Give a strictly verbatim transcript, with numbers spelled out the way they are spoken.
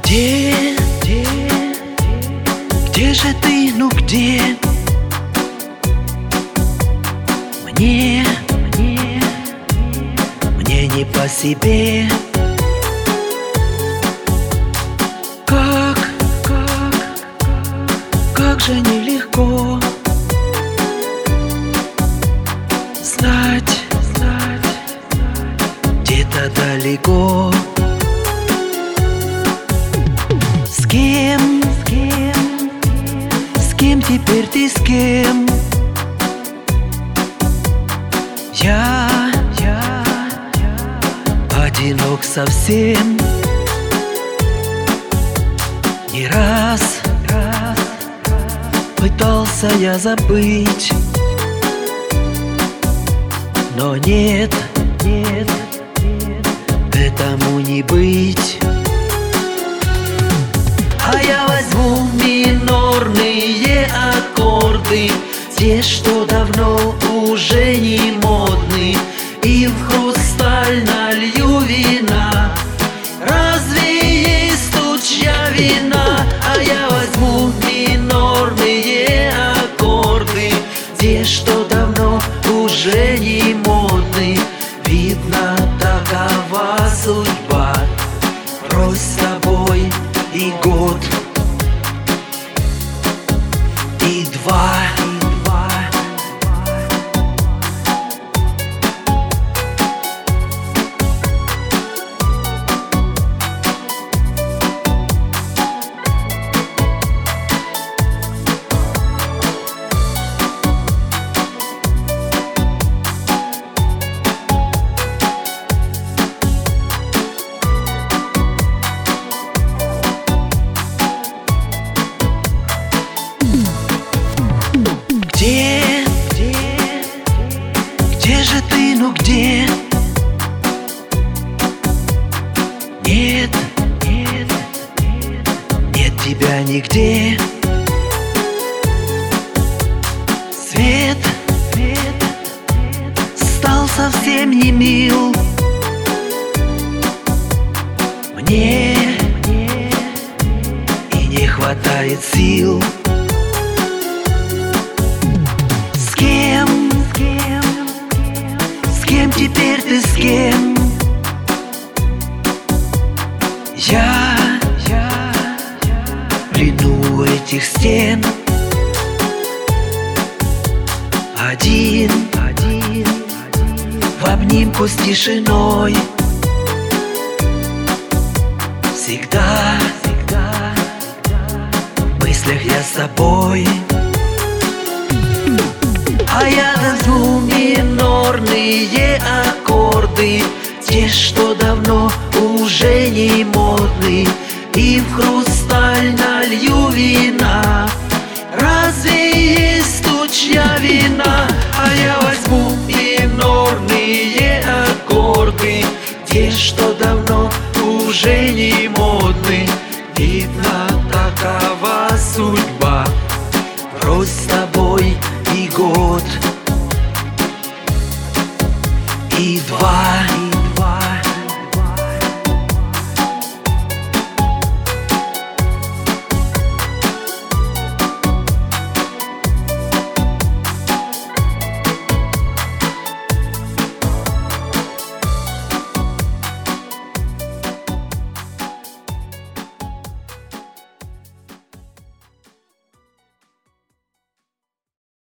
Где, где, где же ты, ну где? Мне, мне, мне не по себе. Как, как, как же нелегко знать, знать, где-то далеко. С кем, с кем, с кем теперь ты, с кем? Я, я, я одинок совсем. Не раз, раз пытался я забыть, но нет, нет, нет, этому не быть. А я возьму минорные аккорды, те, что давно уже не модны, и в хрусталь налью вина. Разве есть тут чья вина? А я возьму минорные аккорды, те, что давно уже не модны. Видно, такова судьба. Брось с тобой и год, и два, и два. Где, где, где же ты, ну где? Нет, нет, нет, нет тебя нигде. Свет, свет стал совсем не мил. Мне, мне и не хватает сил. С кем, с кем, с кем теперь ты, с кем? Я, я, в плену этих стен. Один, один, в обнимку с тишиной. Всегда, всегда, в мыслях я с тобой. А я возьму минорные аккорды, те, что давно уже не модны, и в хрусталь налью вина. Разве есть тут чья вина? А я возьму минорные аккорды, те, что давно уже не модны. Видно, такова судьба. Брось с тобой и год, и два.